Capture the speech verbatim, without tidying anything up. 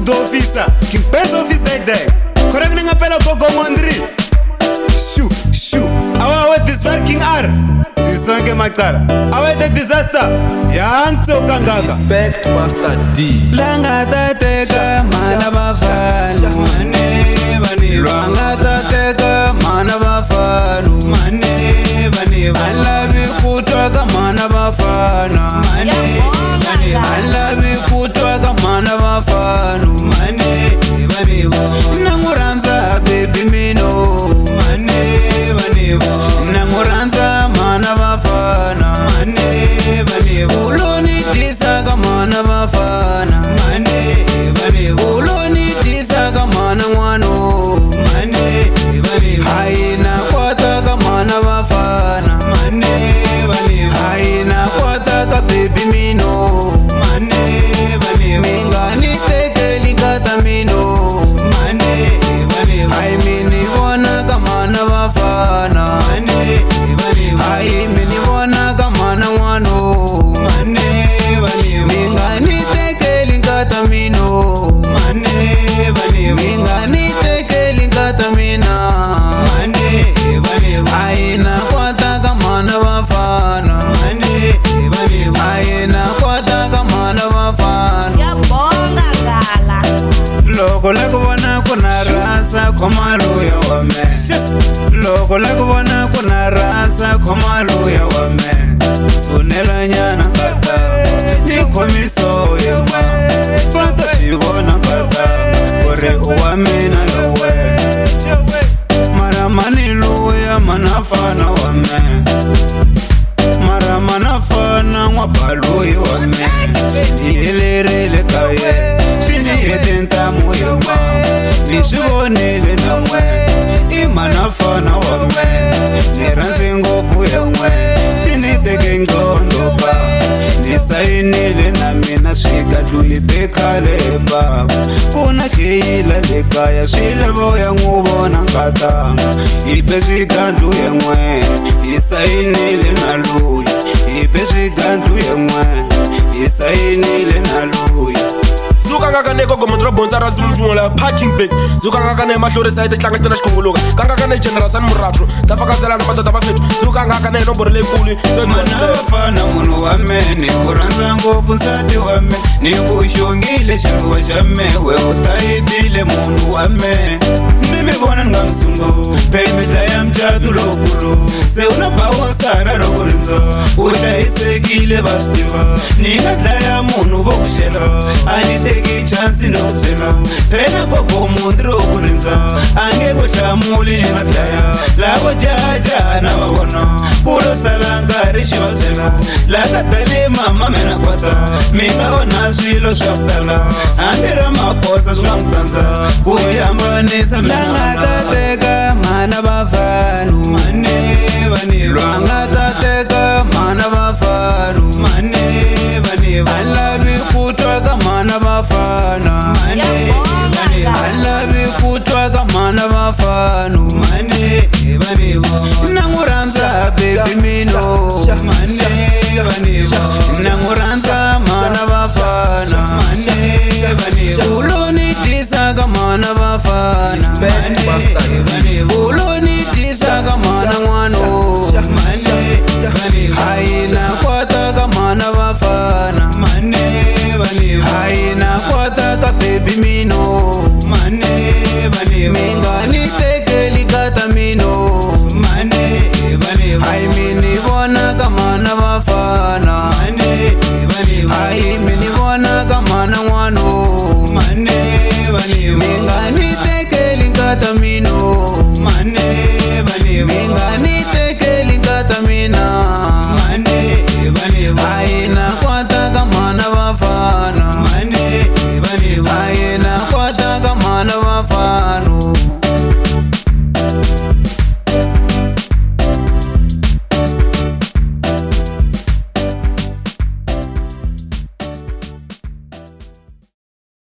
food officer king best office day day correct ninga pela gogo mondri shoo shoo awa with this working r sisonke macala awa the disaster yang tsoka ngaka respect Master D langa tateka mana bafana mane bani langa tateka mana bafana mane bani alabi kutwa mana bafana mane bani alabi kutwa mana bafana mane bani nanguranza baby mino mane bani nanguranza mana bafana mane bani uloni tisaga mana bafana mane bani uloni tisaga mana ngwano mane bani haina kwata ga mana bafana mane bani haina kwata ga baby mino mane bani mingani tekeli kata mino mane bani hai mini wana ga mana bafana mane bani hai mini wana ga mana ngwano mane bani mingani tekeli kata mino mane bani mingani tekeli kata mina mane bani aina kwata ga mana bafana mane bani aina kwata ga mana bafana ya bonga gala loko lakubona kuna rasa khomaluya wame loko lakubona kuna rasa khomaluya wame sunela nyana kata ni komiso yema pata shivona kata kore uwamina yowe mara maniluya manafana wame mara manafana ngwabaluya wame ilerele kaye shini yedenta moyoma nishibonele namwe imanafana wame niranze ngofu yamwe shini teke ngondoba nisayinile namina swikatulibekale baba kuna keila lekaya swileboya ngubona nkatanga ipe swikantu yemwe isayinile naluya ipe swikantu yemwe isayinile naluya Zuka ngakane gogo mondro bonza razi mjumla parking base Zuka ngakane mahlore site hlanga sitena xikhongoloka Kanga ngakane general san muratro Safakazela nopata tabafethu Zuka ngakane nomboro lenkulu Mana bafana munhu wa mene kuranza ngopfu nsati wa me ni kuxongile xiruwa xa me we utayitile munhu wa me ni mi vona nga msungu baby dlaya mchatu lokulu se una bawosara rokurinzo u hlayisekile va swi tiva ni nga dlaya munhu vo ku xela a ni teki chansi no ku byela phela gogo mundi ro ku rindza a nge ku hlamuli ni nga dlaya lavo jahajaha na va vona kulo sala nkarhi xi va byela laha ka tale mama mina kwata mi nga onha swilo swa ku tala hambi ra maposa swi nga n'wi tsandza ku hi hambanisa mina tateka mana bafanu mane bani lwanga tateka mana bafanu mane bani alabi kutwa ka mana bafana mane bani alabi kutwa ka mana bafanu mane bani nanguranza baby mino mane bani nanguranza mana bafana mane bani uloni tisa ka mana bafana mane bani uloni tisa ka mana ngwano mane bani haina kwata ka mana bafana mane bani haina kwata ka baby mino mane bani mingani tekeli kata mino mane bani hai mini bona ka mana bafana mane bani hai mini bona ka mana ngwano mane bani mingani tekeli kata mino mane bani mingani tekeli kata mina mane bani haina kwata ka mana bafana mane bani haina kwata ka mana bafano